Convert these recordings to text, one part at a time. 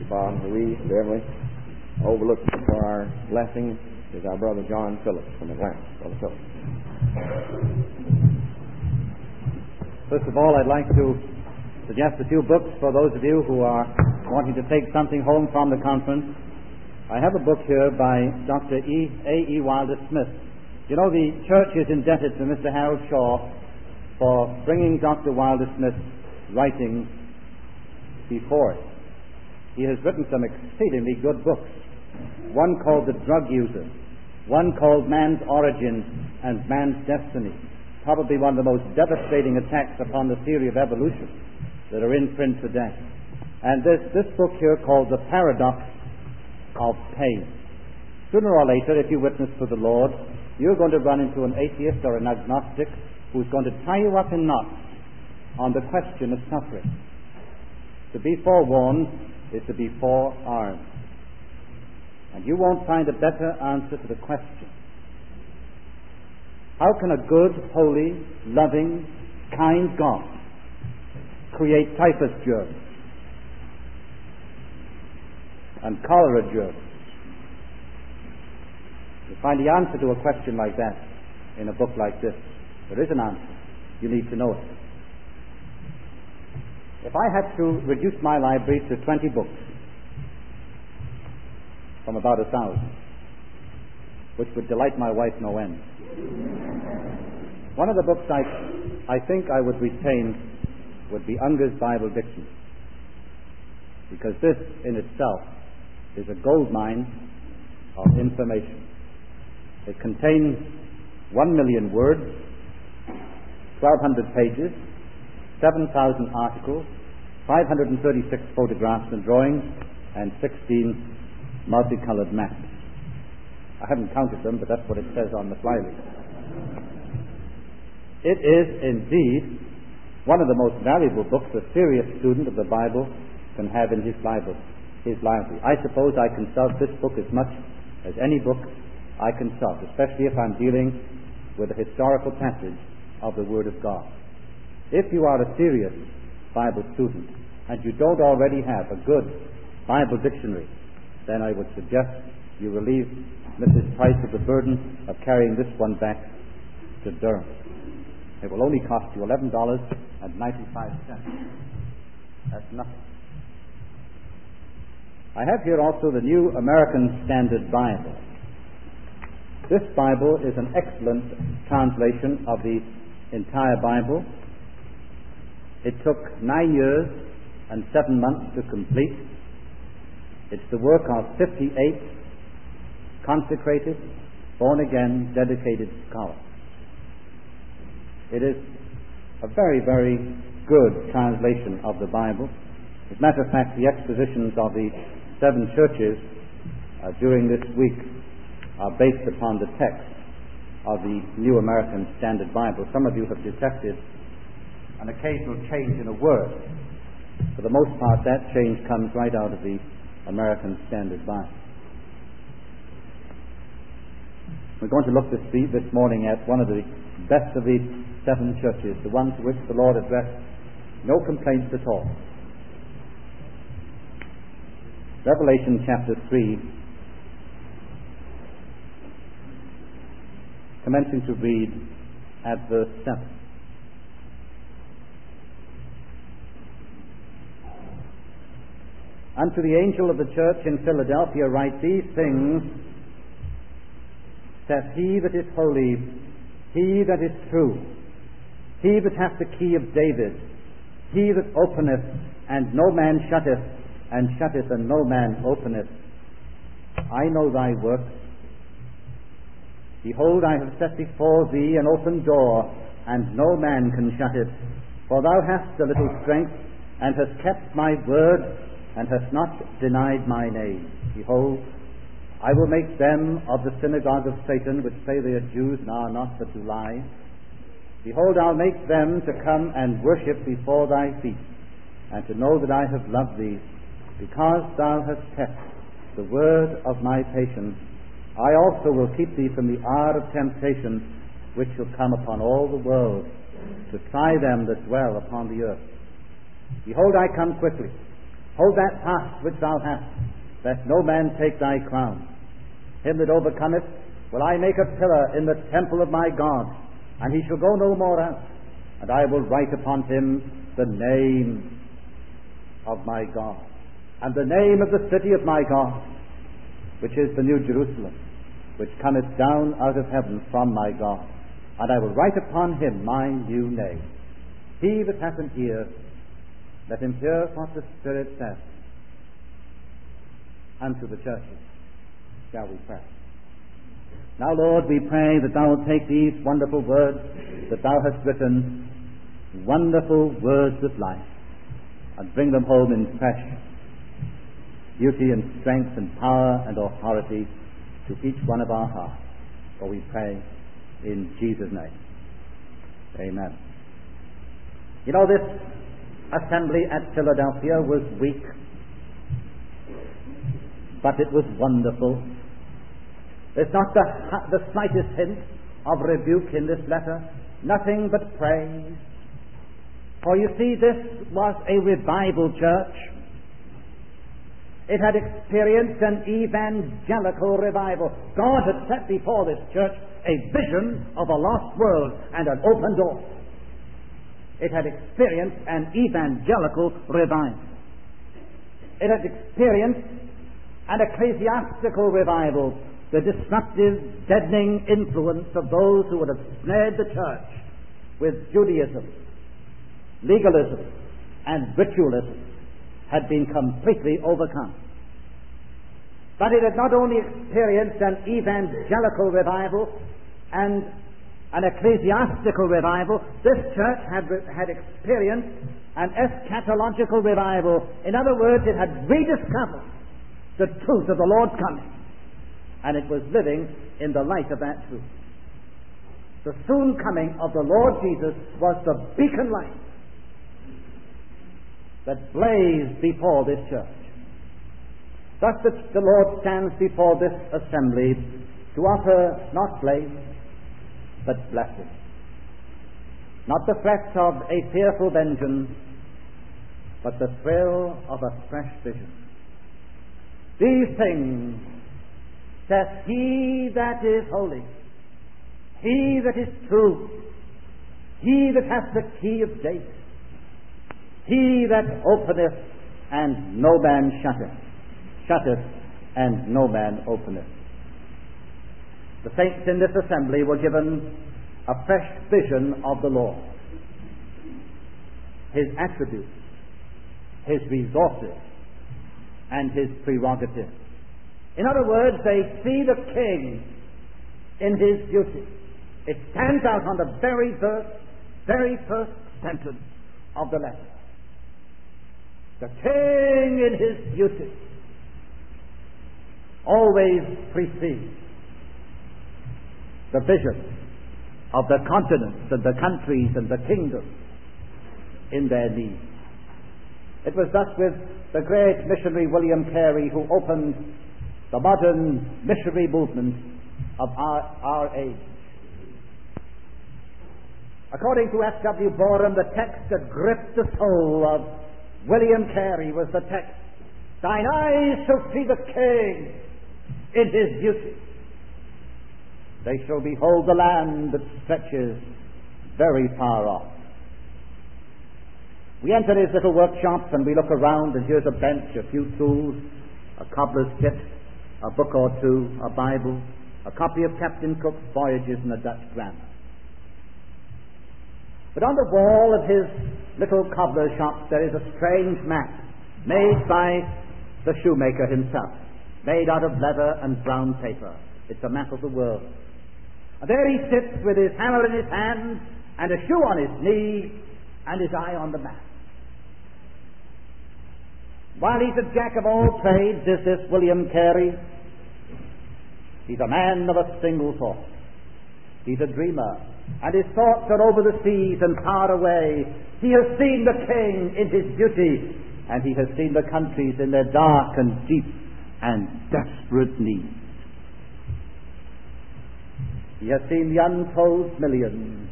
Bob, Louise, Beverly. Overlooked for our blessing is our brother John Phillips from Atlanta. Brother Phillips. First of all, I'd like to suggest a few books for those of you who are wanting to take something home from the conference. I have a book here by Dr. A.E. Wilder Smith. You know, the church is indebted to Mr. Harold Shaw for bringing Dr. Wilder Smith's writings before it. He has written some exceedingly good books. One called The Drug User, one called Man's Origins and Man's Destiny, probably one of the most devastating attacks upon the theory of evolution that are in print today. And this book here called The Paradox of Pain. Sooner or later, if you witness for the Lord, you're going to run into an atheist or an agnostic who's going to tie you up in knots on the question of suffering. To be forewarned is to be forearmed. And you won't find a better answer to the question. How can a good, holy, loving, kind God create typhus germs and cholera germs? You find the answer to a question like that in a book like this. There is an answer. You need to know it. If I had to reduce my library to 20 books from about 1,000, which would delight my wife no end, one of the books I think I would retain would be Unger's Bible Dictionary, because this in itself is a gold mine of information. It contains 1 million words, 1,200 pages, 7,000 articles, 536 photographs and drawings, and 16 multicolored maps. I haven't counted them, but that's what it says on the flyleaf. It is indeed one of the most valuable books a serious student of the Bible can have in his library. I suppose I consult this book as much as any book I consult, especially if I'm dealing with a historical passage of the Word of God. If you are a serious Bible student and you don't already have a good Bible dictionary, then I would suggest you relieve Mrs. Price of the burden of carrying this one back to Durham. It will only cost you $11.95. That's nothing. I have here also the New American Standard Bible. This Bible is an excellent translation of the entire Bible. It took 9 years and 7 months to complete. It's the work of 58 consecrated, born-again, dedicated scholars. It is a very, very good translation of the Bible. As a matter of fact, the expositions of the 7 churches during this week are based upon the text of the New American Standard Bible. Some of you have detected an occasional change in a word. For the most part, that change comes right out of the American Standard Bible. We're going to look this morning at one of the best of the 7 churches, the one to which the Lord addressed no complaints at all. Revelation chapter 3, commencing to read at verse 7. Unto the angel of the church in Philadelphia write, these things saith he that is holy, he that is true, he that hath the key of David, he that openeth, and no man shutteth, and shutteth, and no man openeth. I know thy works. Behold, I have set before thee an open door, and no man can shut it. For thou hast a little strength, and hast kept my word, and hast not denied my name. Behold, I will make them of the synagogue of Satan, which say they are Jews and are not, but do lie. Behold, I'll make them to come and worship before thy feet, and to know that I have loved thee, because thou hast kept the word of my patience. I also will keep thee from the hour of temptation, which shall come upon all the world, to try them that dwell upon the earth. Behold, I come quickly. Hold that fast which thou hast, that no man take thy crown. Him that overcometh will I make a pillar in the temple of my God, and he shall go no more out. And I will write upon him the name of my God, and the name of the city of my God, which is the New Jerusalem, which cometh down out of heaven from my God. And I will write upon him my new name. He that hath an ear, let him hear what the Spirit saith unto the churches. Shall we pray? Now, Lord, we pray that thou wilt take these wonderful words that thou hast written, wonderful words of life, and bring them home in fresh beauty and strength and power and authority to each one of our hearts. For we pray in Jesus' name. Amen. You know, this assembly at Philadelphia was weak, but it was wonderful. There's not the slightest hint of rebuke in this letter, nothing but praise. For you see, this was a revival church. It had experienced an evangelical revival. God had set before this church a vision of a lost world and an open door. It had experienced an evangelical revival. It had experienced an ecclesiastical revival, the disruptive, deadening influence of those who would have snared the church with Judaism, legalism, and ritualism had been completely overcome. But it had not only experienced an evangelical revival and an ecclesiastical revival, this church had experienced an eschatological revival. In other words, it had rediscovered the truth of the Lord's coming, and it was living in the light of that truth. The soon coming of the Lord Jesus was the beacon light that blazed before this church. Thus the Lord stands before this assembly to offer not blame, but blessing. Not the threat of a fearful vengeance, but the thrill of a fresh vision. These things saith he that is holy, he that is true, he that hath the key of David, he that openeth and no man shutteth, shutteth and no man openeth. The saints in this assembly were given a fresh vision of the Lord, his attributes, his resources, and his prerogatives. In other words, they see the King in his beauty. It stands out on the very first sentence of the letter. The King in his beauty always precedes the vision of the continents and the countries and the kingdoms in their need. It was thus with the great missionary William Carey, who opened the modern missionary movement of our age. According to F.W. Borum, the text that gripped the soul of William Carey was the text, "Thine eyes shall see the King in his beauty. They shall behold the land that stretches very far off." We enter his little workshop and we look around, and here's a bench, a few tools, a cobbler's kit, a book or two, a Bible, a copy of Captain Cook's Voyages and a Dutch grammar. But on the wall of his little cobbler's shop there is a strange map made by the shoemaker himself, made out of leather and brown paper. It's a map of the world. And there he sits with his hammer in his hand and a shoe on his knee and his eye on the map. While he's a jack of all trades, is this William Carey. He's a man of a single thought. He's a dreamer, and his thoughts are over the seas and far away. He has seen the King in his beauty, and he has seen the countries in their dark and deep and desperate need. He has seen the untold millions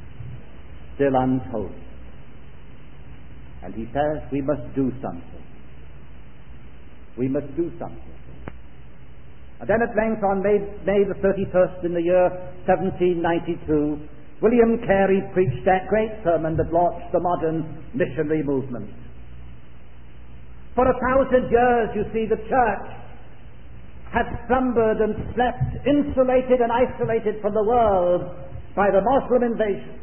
still untold. And he says we must do something. We must do something. And then at length, on May the 31st in the year 1792, William Carey preached that great sermon that launched the modern missionary movement. For 1,000 years, you see, the church had slumbered and slept, insulated and isolated from the world by the Muslim invasion.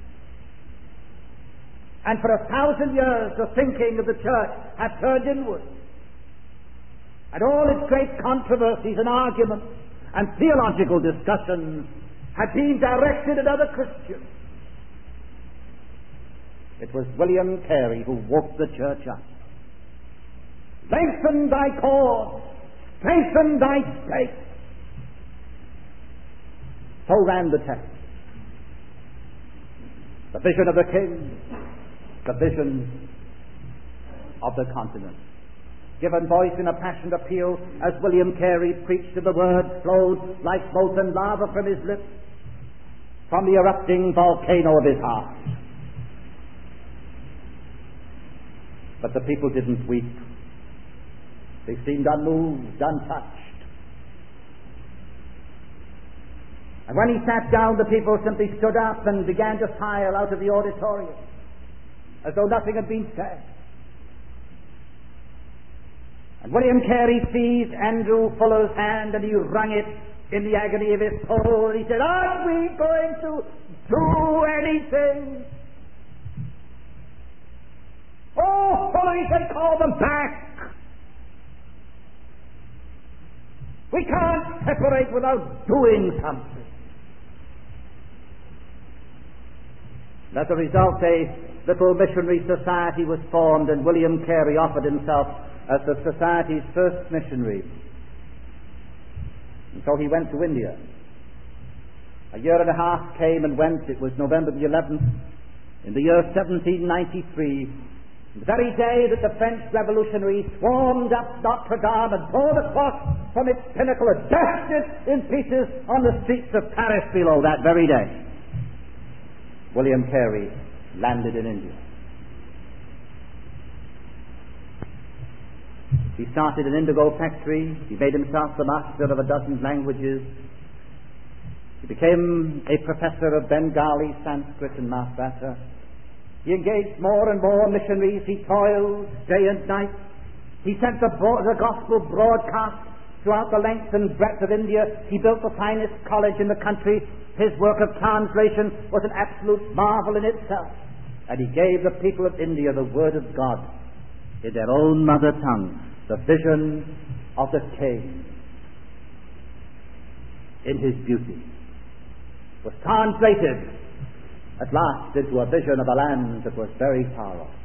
And for 1,000 years, the thinking of the church had turned inward. And all its great controversies and arguments and theological discussions had been directed at other Christians. It was William Carey who woke the church up. Lengthen thy cord, strengthen thy stake. So ran the text. The vision of the king, the vision of the continent. Given voice in a passionate appeal as William Carey preached, and the word flowed like molten lava from his lips, from the erupting volcano of his heart. But the people didn't weep. They seemed unmoved, untouched. And when he sat down, the people simply stood up and began to file out of the auditorium, as though nothing had been said. And William Carey seized Andrew Fuller's hand and he wrung it in the agony of his soul. And he said, "Aren't we going to do anything?" "Oh, Fuller," he said, "call them back. We can't separate without doing something." And as a result, a little missionary society was formed, and William Carey offered himself as the society's first missionary. And so he went to India. A year and a half came and went. It was November the 11th in the year 1793, the very day that the French revolutionaries swarmed up Notre Dame and tore the cross from its pinnacle and dashed it in pieces on the streets of Paris below. That very day, William Carey landed in India. He started an indigo factory. He made himself the master of 12 languages. He became a professor of Bengali, Sanskrit, and Mahratta. He engaged more and more missionaries. He toiled day and night. He sent the gospel broadcast throughout the length and breadth of India. He built the finest college in the country. His work of translation was an absolute marvel in itself. And he gave the people of India the word of God in their own mother tongue. The vision of the king in his beauty was translated at last into a vision of a land that was very far off.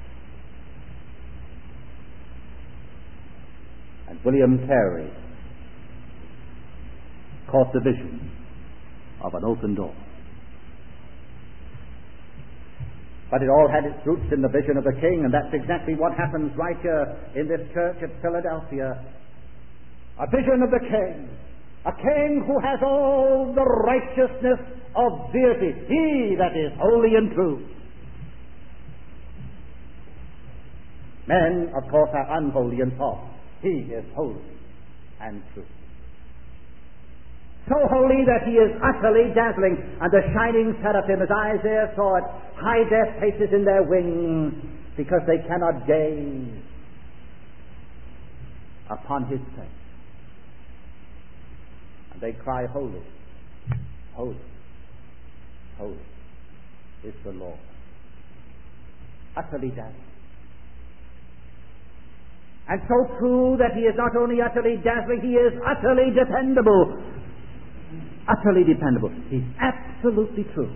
And William Carey caught the vision of an open door. But it all had its roots in the vision of the king, and that's exactly what happens right here in this church at Philadelphia. A vision of the king. A king who has all the righteousness of deity. He that is holy and true. Men, of course, are unholy and false. He is holy and true. So holy that he is utterly dazzling, and the shining seraphim, as Isaiah saw it, hide their faces in their wings because they cannot gaze upon his face. And they cry, "Holy, holy, holy is the Lord." Utterly dazzling. And so true that he is not only utterly dazzling, he is utterly dependable. Utterly dependable. He's absolutely true.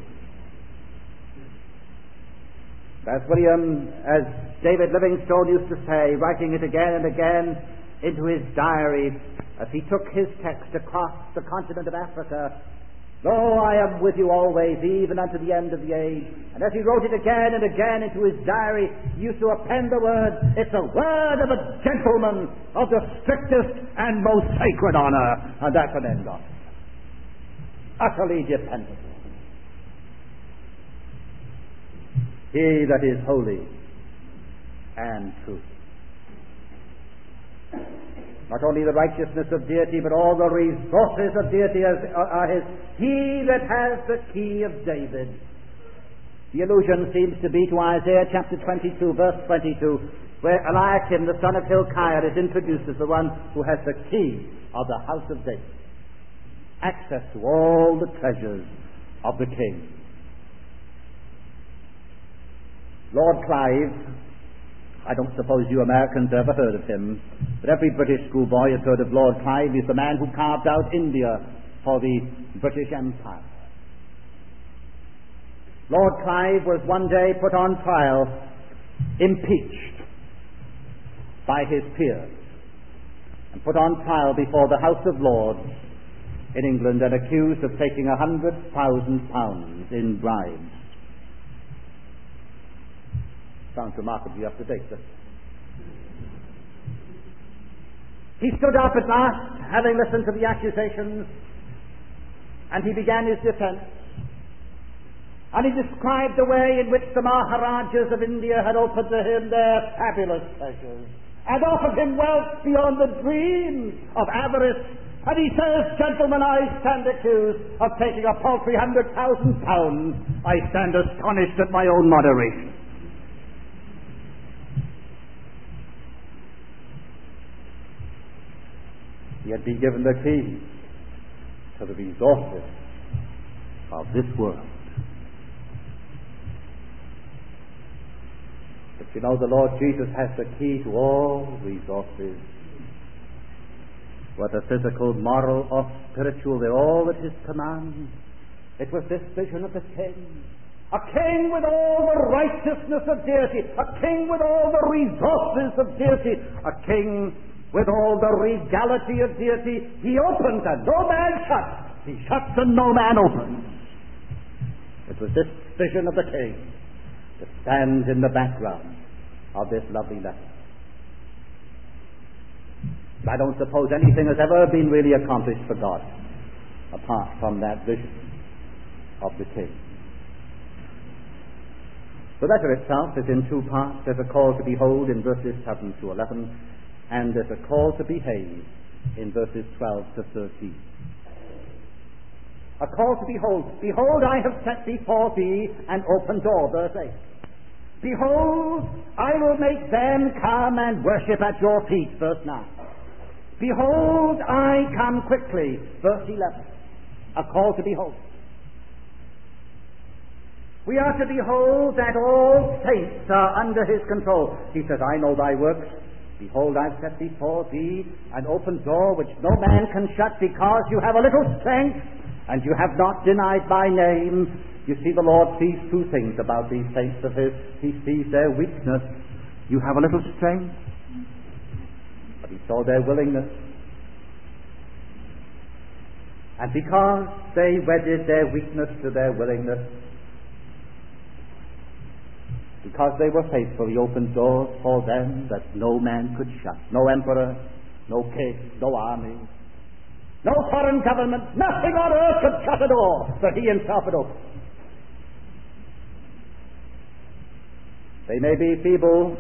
As David Livingstone used to say, writing it again and again into his diary, as he took his text across the continent of Africa, "Lo, I am with you always, even unto the end of the age." And as he wrote it again and again into his diary, he used to append the word, "It's a word of a gentleman of the strictest and most sacred honor." And that's an end of it. Utterly dependable. He that is holy and true. Not only the righteousness of deity, but all the resources of deity are his. He that has the key of David. The allusion seems to be to Isaiah chapter 22, verse 22, where Eliakim, the son of Hilkiah, is introduced as the one who has the key of the house of David. Access to all the treasures of the king. Lord Clive, I don't suppose you Americans ever heard of him, but every British schoolboy has heard of Lord Clive. He's the man who carved out India for the British Empire. Lord Clive was one day put on trial, impeached by his peers, and put on trial before the House of Lords in England and accused of taking £100,000 in bribes. Sounds remarkably up to date, doesn't it? He stood up at last, having listened to the accusations, and he began his defense. And he described the way in which the Maharajas of India had opened to him their fabulous treasures and offered him wealth beyond the dreams of avarice. And he says, "Gentlemen, I stand accused of taking a paltry £100,000. I stand astonished at my own moderation." He had been given the key to the resources of this world. But you know, the Lord Jesus has the key to all resources, whether physical, moral, or spiritual. They're all at his command. It was this vision of the king. A king with all the righteousness of deity. A king with all the resources of deity. A king with all the regality of deity. He opens and no man shuts. He shuts and no man opens. It was this vision of the king that stands in the background of this lovely letter. I don't suppose anything has ever been really accomplished for God apart from that vision of the king. The letter itself is in two parts. There's a call to behold in verses 7 to 11, and there's a call to behave in verses 12 to 13. A call to behold. Behold, I have set before thee an open door, verse 8. Behold, I will make them come and worship at your feet, verse 9. Behold, I come quickly, verse 11. A call to behold. We are to behold that all saints are under his control. He says, I know thy works. Behold, I've set before thee an open door which no man can shut, because you have a little strength and you have not denied my name. You see, the Lord sees two things about these saints of his. He sees their weakness. You have a little strength, but he saw their willingness. And because they wedded their weakness to their willingness, because they were faithful, he opened doors for them that no man could shut. No emperor, no king, no army, no foreign government, nothing on earth could shut a door that he himself had opened. They may be feeble,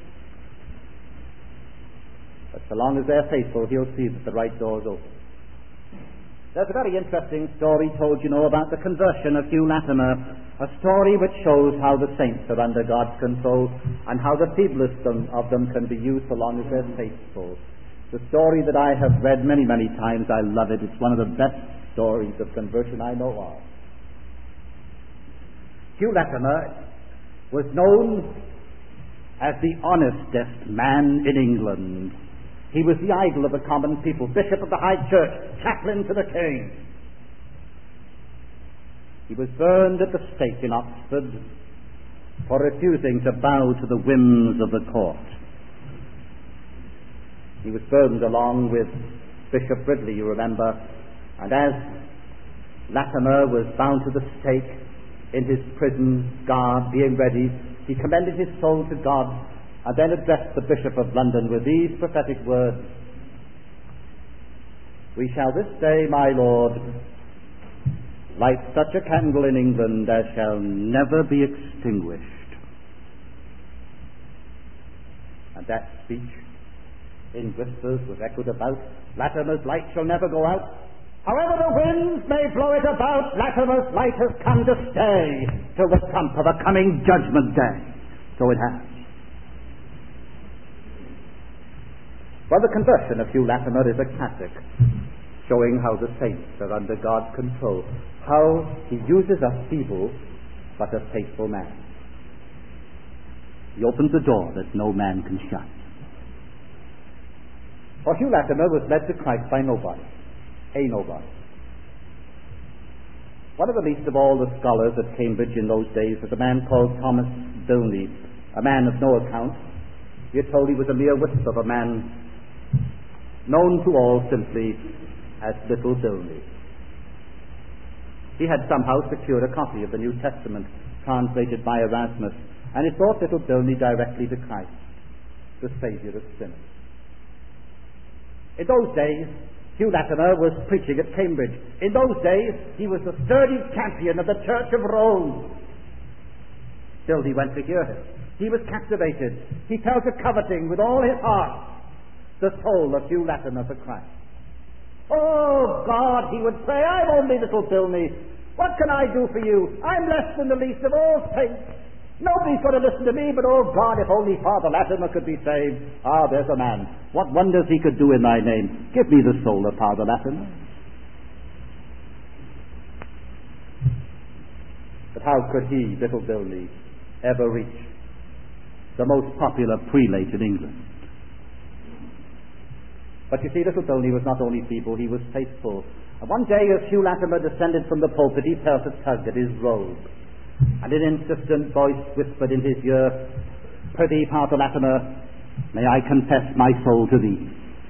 but so long as they're faithful, he'll see that the right door's open. There's a very interesting story told, about the conversion of Hugh Latimer, a story which shows how the saints are under God's control and how the feeblest of them can be used so long as they're faithful. The story that I have read many, many times. I love it. It's one of the best stories of conversion I know of. Hugh Latimer was known as the honestest man in England. He was the idol of the common people, bishop of the High Church, chaplain to the king. He was burned at the stake in Oxford for refusing to bow to the whims of the court. He was burned along with Bishop Ridley, you remember, and as Latimer was bound to the stake in his prison garb, being ready, he commended his soul to God and then addressed the Bishop of London with these prophetic words: "We shall this day, my Lord, light such a candle in England as shall never be extinguished." And that speech in whispers was echoed about, Latimer's light shall never go out. However the winds may blow it about, Latimer's light has come to stay till the trump of a coming judgment day. So it has. Well, the conversion of Hugh Latimer is a classic, showing how the saints are under God's control, how He uses a feeble but a faithful man. He opens a door that no man can shut. For Hugh Latimer was led to Christ by nobody, a nobody. One of the least of all the scholars at Cambridge in those days was a man called Thomas Bilney, a man of no account. We are told he was a mere wisp of a man, known to all simply as Little Bilney. He had somehow secured a copy of the New Testament translated by Erasmus, and it brought Little Bilney directly to Christ, the Saviour of sinners. In those days, Hugh Latimer was preaching at Cambridge. In those days, he was the sturdy champion of the Church of Rome. Still, he went to hear him. He was captivated. He fell to coveting with all his heart the soul of Hugh Latimer for Christ. Oh, God, he would pray, I'm only Little Bilney. What can I do for you? I'm less than the least of all saints. Nobody's going to listen to me, but oh, God, if only Father Latimer could be saved. Ah, there's a man. What wonders he could do in thy name. Give me the soul of Father Latimer. But how could he, Little Bilney, ever reach the most popular prelate in England? But you see, Little Bilney was not only feeble, he was faithful. And one day as Hugh Latimer descended from the pulpit, he felt a tug at his robe. And an insistent voice whispered in his ear, Prithee, Father Latimer, may I confess my soul to thee?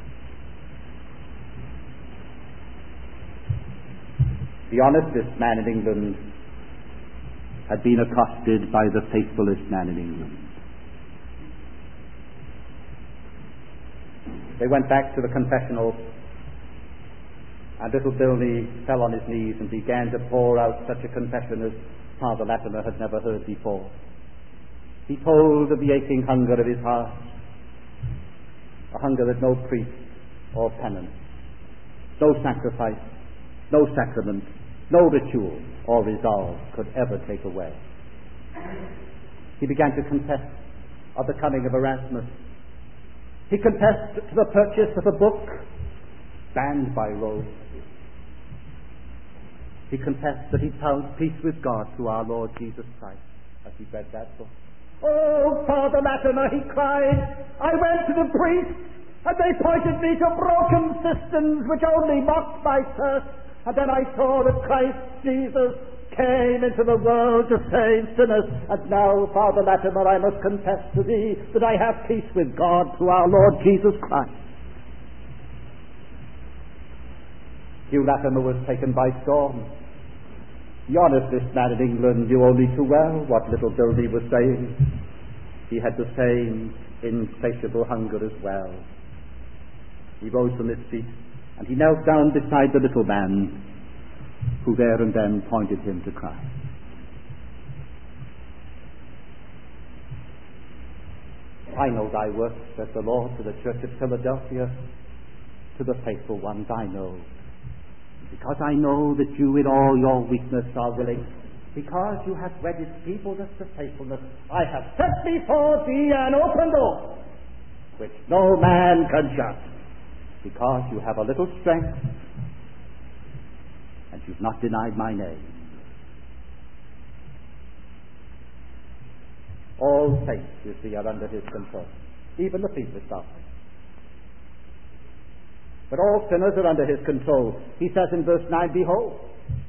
The honestest man in England had been accosted by the faithfulest man in England. They went back to the confessional, and Little Bilney fell on his knees and began to pour out such a confession as Father Latimer had never heard before. He told of the aching hunger of his heart, a hunger that no priest or penance, no sacrifice, no sacrament, no ritual or resolve could ever take away. He began to confess of the coming of Erasmus. He confessed to the purchase of a book banned by Rome. He confessed that he found peace with God through our Lord Jesus Christ as he read that book. Oh, Father Latimer, he cried, I went to the priests and they pointed me to broken cisterns which only mocked my thirst. And then I saw that Christ Jesus came into the world to save sinners. And now, Father Latimer, I must confess to thee that I have peace with God through our Lord Jesus Christ. Hugh Latimer was taken by storm. The honestest man in England knew only too well what Little Bilney was saying. He had the same insatiable hunger as well. He rose from his feet and he knelt down beside the little man who there and then pointed him to Christ. I know thy works, says the Lord to the church of Philadelphia, to the faithful ones I know. Because I know that you in all your weakness are willing, because you have wedded feebleness to faithfulness, I have set before thee an open door, which no man can shut, because you have a little strength, and you've not denied my name. All saints, you see, are under his control, even the feeblest of them. But all sinners are under his control. He says in verse 9, Behold,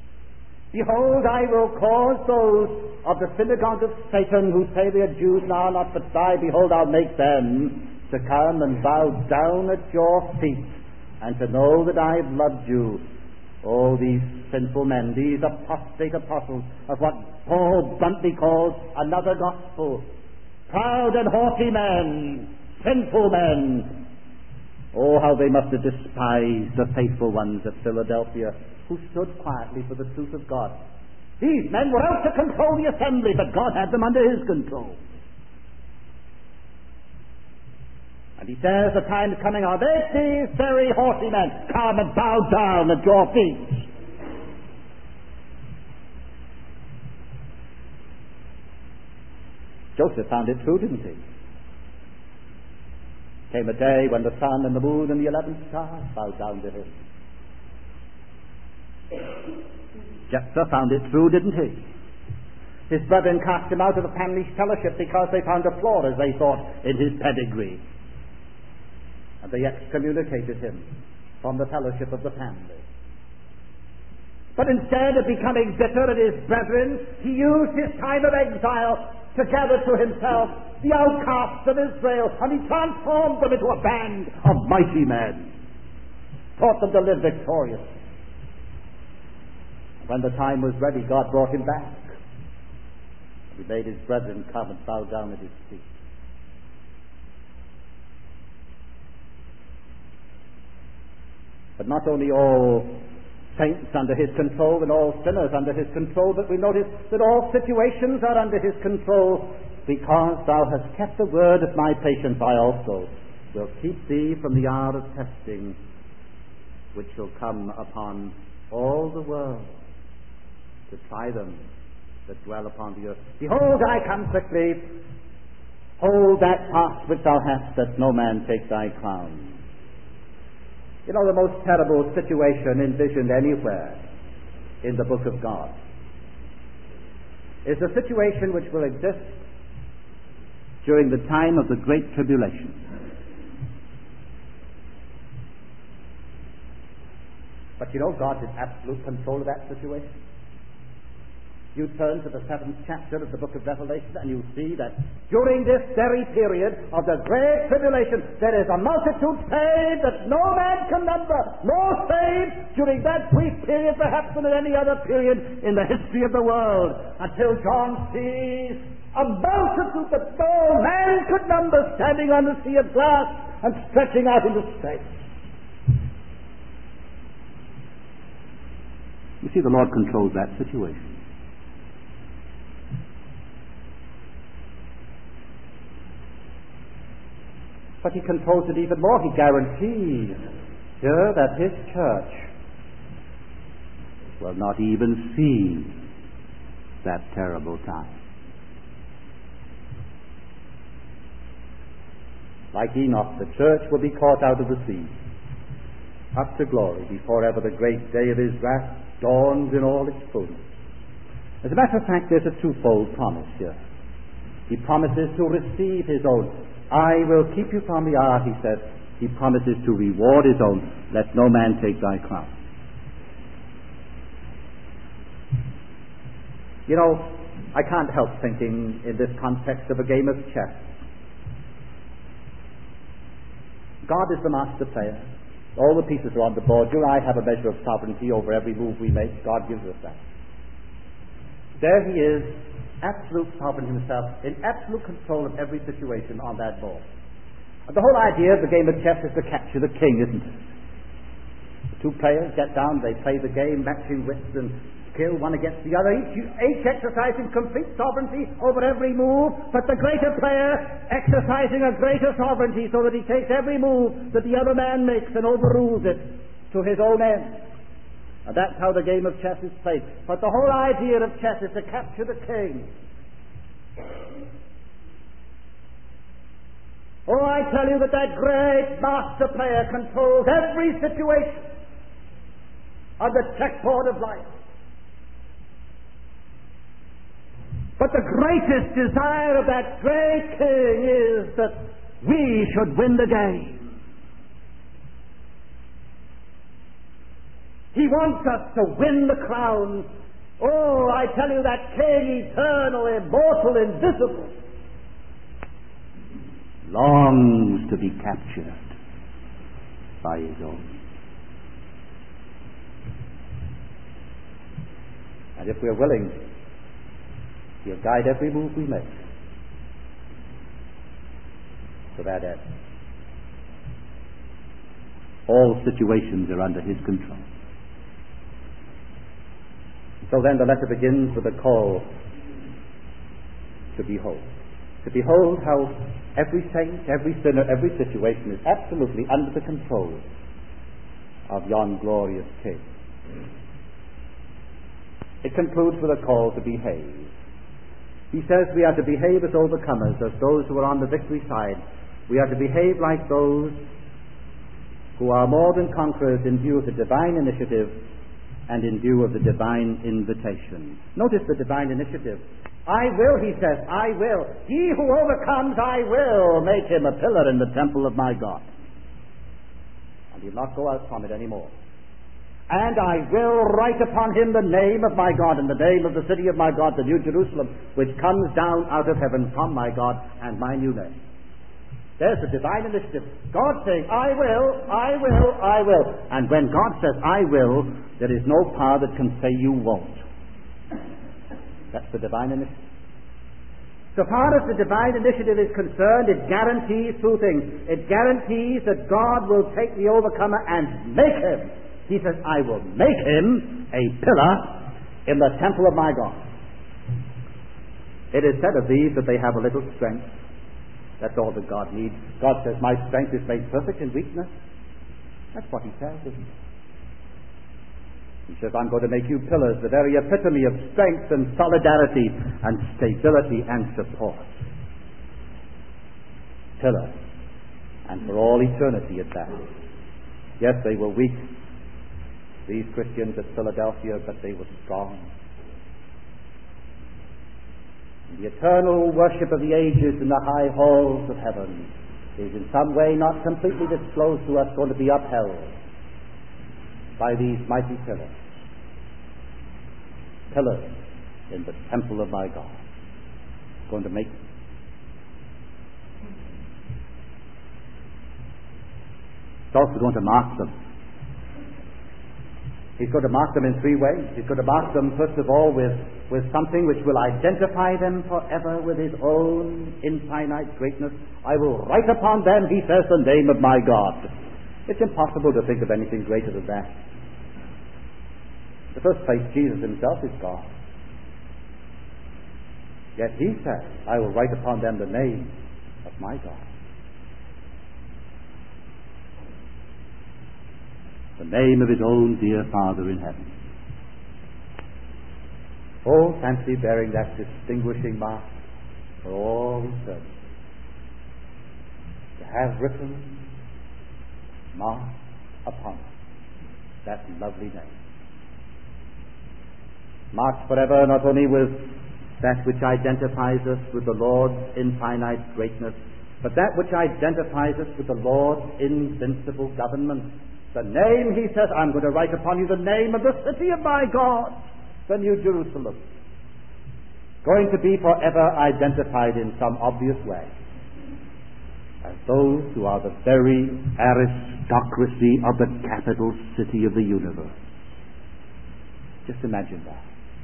I will cause those of the synagogue of Satan who say they are Jews and are not, but I, behold, I'll make them to come and bow down at your feet and to know that I've loved you. Oh, these sinful men, these apostate apostles of what Paul bluntly calls another gospel. Proud and haughty men, sinful men. Oh, how they must have despised the faithful ones at Philadelphia who stood quietly for the truth of God. These men were out to control the assembly, but God had them under his control. And And he says, the time is coming on, these very haughty men come and bow down at your feet. Joseph found it true, didn't he? Came a day when the sun and the moon and the 11 stars bowed down to him. Jephthah found it true, didn't he? His brethren cast him out of the family fellowship because they found a flaw, as they thought, in his pedigree. And they excommunicated him from the fellowship of the family. But instead of becoming bitter at his brethren, he used his time of exile to gather to himself the outcasts of Israel, and he transformed them into a band of mighty men, taught them to live victoriously. When the time was ready, God brought him back. He made his brethren come and bow down at his feet. But not only all saints under his control and all sinners under his control, but we notice that all situations are under his control. Because thou hast kept the word of my patience, I also will keep thee from the hour of testing, which shall come upon all the world to try them that dwell upon the earth. Behold, I come quickly. Hold that fast which thou hast, that no man take thy crown. You know, the most terrible situation envisioned anywhere in the book of God is the situation which will exist during the time of the Great Tribulation. But you know, God is absolute control of that situation. You turn to the 7th chapter of the book of Revelation and you see that during this very period of the Great Tribulation, there is a multitude saved that no man can number, more saved during that brief period perhaps than in any other period in the history of the world, until John sees a multitude that no man could number standing on the sea of glass and stretching out into space. You see, the Lord controls that situation. But he controls it even more. He guarantees here that his church will not even see that terrible time. Like Enoch, the church will be caught out of the sea, up to glory, before ever the great day of his wrath dawns in all its fullness. As a matter of fact, there's a twofold promise here. He promises to receive his own. I will keep you from the hour, he says. He promises to reward his own. Let no man take thy crown. You know, I can't help thinking in this context of a game of chess. God is the master player. All the pieces are on the board. You and I have a measure of sovereignty over every move we make. God gives us that. There he is, absolute sovereign himself, in absolute control of every situation on that board. And the whole idea of the game of chess is to capture the king, isn't it? The two players get down, they play the game, matching wits and skill one against the other, each exercising complete sovereignty over every move, but the greater player exercising a greater sovereignty so that he takes every move that the other man makes and overrules it to his own end. And that's how the game of chess is played. But the whole idea of chess is to capture the king. Oh, I tell you that great master player controls every situation on the chessboard of life. But the greatest desire of that great king is that we should win the game. He wants us to win the crown. Oh, I tell you, that king, eternal, immortal, invisible, longs to be captured by his own. And if we're willing, he'll guide every move we make to that end. All situations are under his control. So then the letter begins with a call to behold. to behold how every saint, every sinner, every situation is absolutely under the control of yon glorious King. It concludes with a call to behave. He says we are to behave as overcomers, as those who are on the victory side. We are to behave like those who are more than conquerors in view of the divine initiative and in view of the divine invitation. Notice the divine initiative. I will, he says, I will. He who overcomes, I will make him a pillar in the temple of my God. And he'll not go out from it anymore. And I will write upon him the name of my God, and the name of the city of my God, the New Jerusalem, which comes down out of heaven from my God, and my new name. There's the divine initiative. God saying, I will, I will, I will. And when God says, I will, there is no power that can say you won't. That's the divine initiative. So far as the divine initiative is concerned, it guarantees two things. It guarantees that God will take the overcomer and make him. He says, I will make him a pillar in the temple of my God. It is said of these that they have a little strength. That's all that God needs. God says, my strength is made perfect in weakness. That's what he says, isn't it? He says, I'm going to make you pillars, the very epitome of strength and solidarity and stability and support. Pillars. And for all eternity at that. Yes, they were weak, these Christians at Philadelphia, but they were strong. The eternal worship of the ages in the high halls of heaven is in some way not completely disclosed to us, going to be upheld by these mighty pillars. Pillars in the temple of my God. Going to make It's also going to mark them. He's going to mark them in three ways. He's going to mark them, first of all, with something which will identify them forever with his own infinite greatness. I will write upon them, he says, the name of my God. It's impossible to think of anything greater than that. In the first place, Jesus himself is God. Yet he says, I will write upon them the name of my God. The name of his own dear Father in heaven. Oh, fancy bearing that distinguishing mark for all eternity. To have written, marked upon it, that lovely name. Marked forever not only with that which identifies us with the Lord's infinite greatness, but that which identifies us with the Lord's invincible government. The name, he says, I'm going to write upon you the name of the city of my God, the New Jerusalem. Going to be forever identified in some obvious way as those who are the very aristocracy of the capital city of the universe. Just imagine that.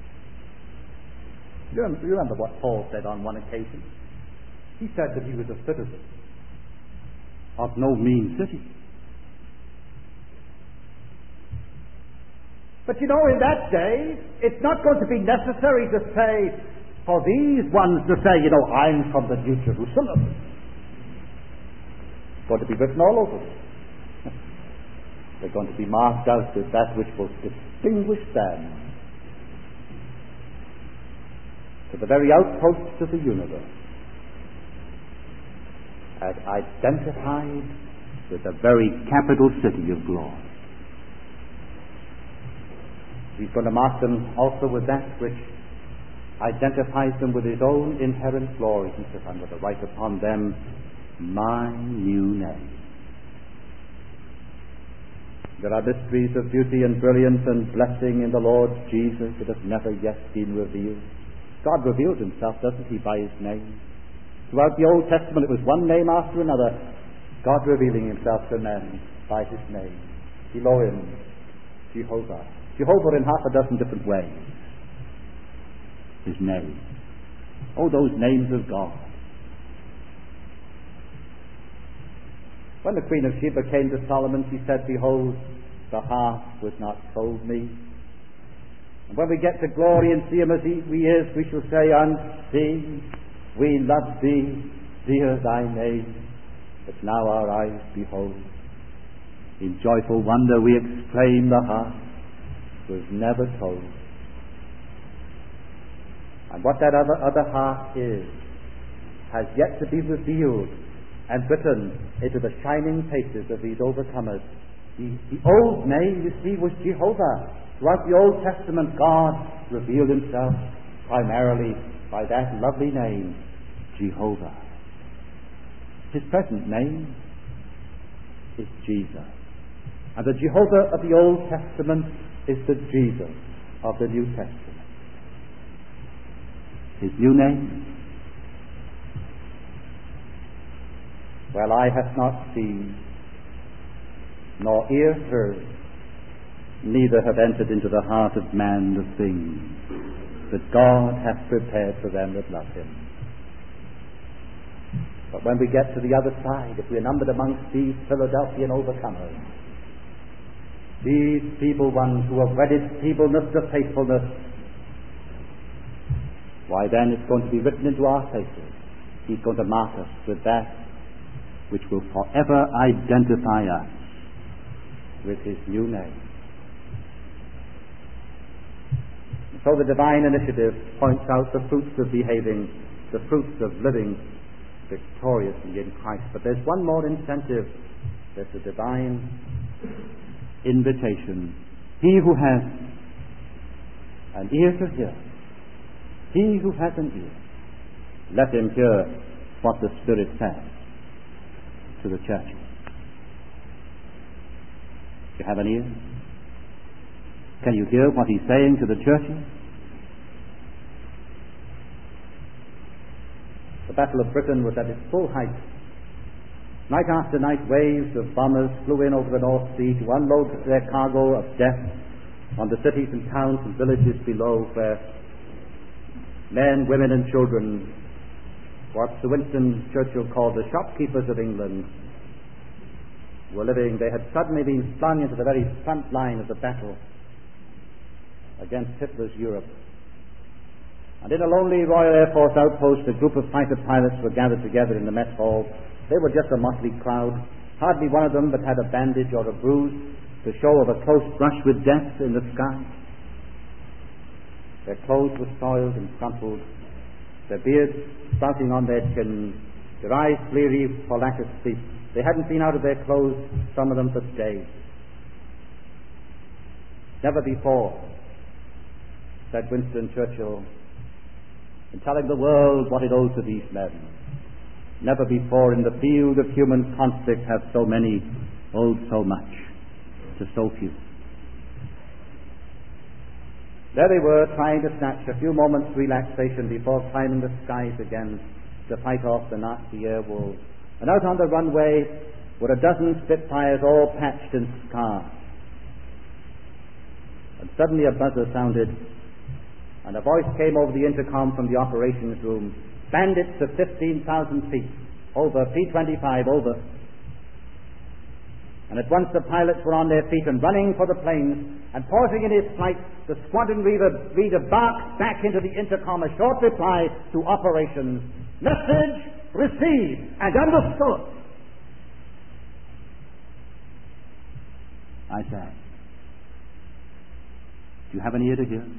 You remember what Paul said on one occasion? He said that he was a citizen of no mean city. But you know, in that day, it's not going to be necessary to say, for these ones to say, I'm from the New Jerusalem. It's going to be written all over. They're going to be marked out with that which will distinguish them to the very outposts of the universe, as identified with the very capital city of glory. He's going to mark them also with that which identifies them with his own inherent glory. He says, I'm going to write upon them my new name. There are mysteries of beauty and brilliance and blessing in the Lord Jesus that have never yet been revealed. God reveals himself, doesn't he, by his name? Throughout the Old Testament, it was one name after another. God revealing himself to men by his name. Elohim, Jehovah. Jehovah in half a dozen different ways. His name. Oh, those names of God. When the Queen of Sheba came to Solomon, she said, behold, the harp was not told me. And when we get to glory and see him as he is, we shall say, unseen, We love thee, dear thy name, that now our eyes behold. In joyful wonder we exclaim, the heart was never told. And what that other heart is has yet to be revealed and written into the shining faces of these overcomers. The old name, you see, was Jehovah. Throughout the Old Testament, God revealed himself primarily by that lovely name, Jehovah. His present name is Jesus. And the Jehovah of the Old Testament is the Jesus of the New Testament. His new name? Well, eye hath not seen, nor ear heard, neither have entered into the heart of man the things that God hath prepared for them that love him. But when we get to the other side, if we are numbered amongst these Philadelphian overcomers, these feeble ones who have wedded feebleness to faithfulness, why then it's going to be written into our faces. He's going to mark us with that which will forever identify us with his new name. And so the divine initiative points out the fruits of behaving, the fruits of living victoriously in Christ. But there's one more incentive. There's a divine invitation. He who has an ear to hear, he who has an ear, let him hear what the Spirit says to the churches. Do you have an ear? Can you hear what he's saying to the churches? The Battle of Britain was at its full height. Night after night, waves of bombers flew in over the North Sea to unload their cargo of death on the cities and towns and villages below, where men, women and children, what Sir Winston Churchill called the shopkeepers of England, were living. They had suddenly been flung into the very front line of the battle against Hitler's Europe. And in a lonely Royal Air Force outpost, a group of fighter pilots were gathered together in the mess hall. They were just a motley crowd. Hardly one of them but had a bandage or a bruise to show of a close brush with death in the sky. Their clothes were soiled and crumpled, their beards sprouting on their chins, their eyes bleary for lack of sleep. They hadn't been out of their clothes, some of them, for days. Never before, said Winston Churchill, in telling the world what it owes to these men, never before in the field of human conflict have so many owed so much to so few. There they were, trying to snatch a few moments' relaxation before climbing the skies again to fight off the Nazi air wolves. And out on the runway were a dozen Spitfires, all patched and scarred. And suddenly a buzzer sounded, and a voice came over the intercom from the operations room. Bandits to 15,000 feet. Over. P-25, over. And at once the pilots were on their feet and running for the planes, and pausing in his flight, the squadron reader barked back into the intercom a short reply to operations. Message received and understood. I say, do you have an ear to hear?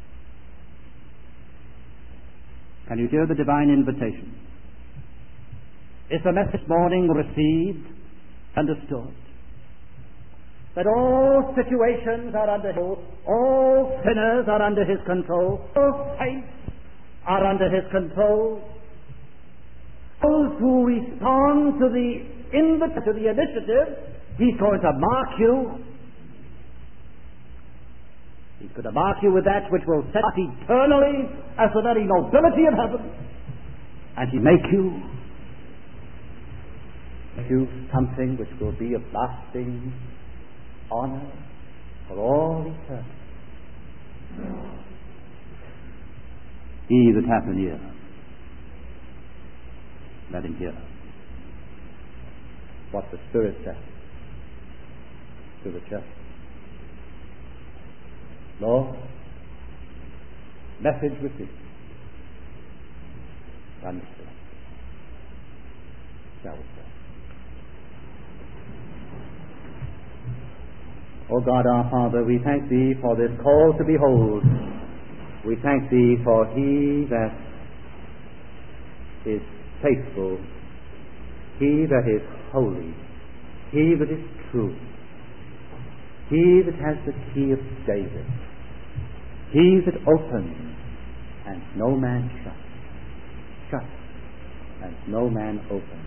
Can you hear the divine invitation? Is the message this morning received, understood? That all situations are under his control, all sinners are under his control, all saints are under his control. Those who respond to the initiative, he's going to mark you. He's going to mark you with that which will set us eternally as the very nobility of heaven, and he make you something which will be of lasting honor for all eternity. He that hath an ear, let him hear what the Spirit says to the church. Lord, message received. Understood. Shall we pray? O God our Father, we thank Thee for this call to behold. We thank Thee for He that is faithful, He that is holy, He that is true, He that has the key of David, He that opens and no man shuts, and no man opens.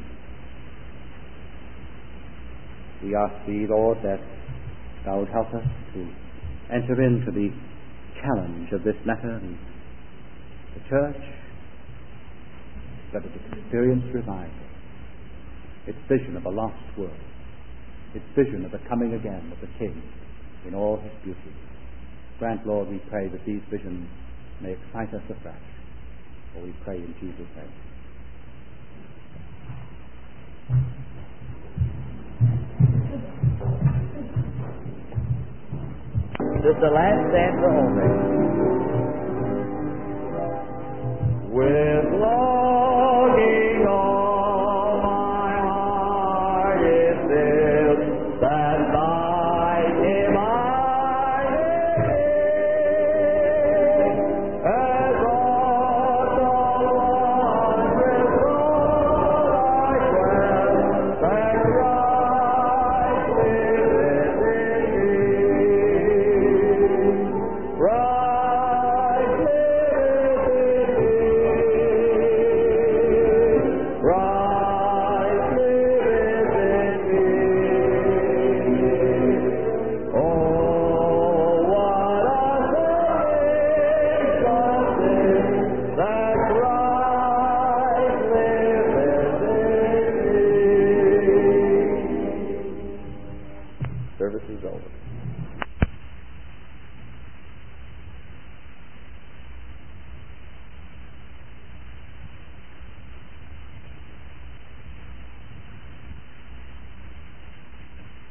We ask Thee, Lord, that Thou would help us to enter into the challenge of this letter, and the church, let it experience revival, its vision of a lost world, its vision of the coming again of the King in all his beauty. Grant, Lord, we pray that these visions may excite us afresh, for we pray in Jesus' name. This is the last stanza only. With longing all my heart is filled, that by Him I may live, as oft on wondrous road I dwell, that Christ liveth in me. Christ liveth in me. Christ liveth in me. Oh, what a salvation this, that Christ liveth in me. Service is over.